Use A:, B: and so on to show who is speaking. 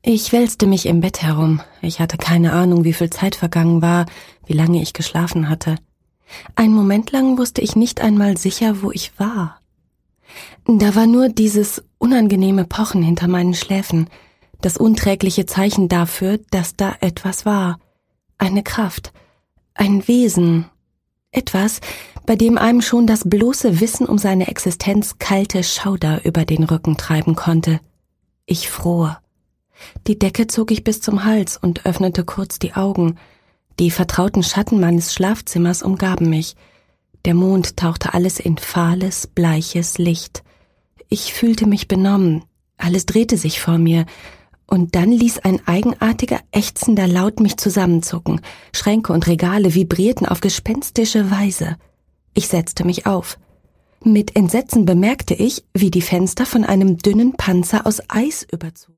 A: Ich wälzte mich im Bett herum. Ich hatte keine Ahnung, wie viel Zeit vergangen war, wie lange ich geschlafen hatte. Einen Moment lang wusste ich nicht einmal sicher, wo ich war. Da war nur dieses unangenehme Pochen hinter meinen Schläfen, das unträgliche Zeichen dafür, dass da etwas war. Eine Kraft, ein Wesen, etwas, bei dem einem schon das bloße Wissen um seine Existenz kalte Schauder über den Rücken treiben konnte. Ich fror. Die Decke zog ich bis zum Hals und öffnete kurz die Augen. Die vertrauten Schatten meines Schlafzimmers umgaben mich. Der Mond tauchte alles in fahles, bleiches Licht. Ich fühlte mich benommen. Alles drehte sich vor mir. Und dann ließ ein eigenartiger, ächzender Laut mich zusammenzucken. Schränke und Regale vibrierten auf gespenstische Weise. Ich setzte mich auf. Mit Entsetzen bemerkte ich, wie die Fenster von einem dünnen Panzer aus Eis überzogen.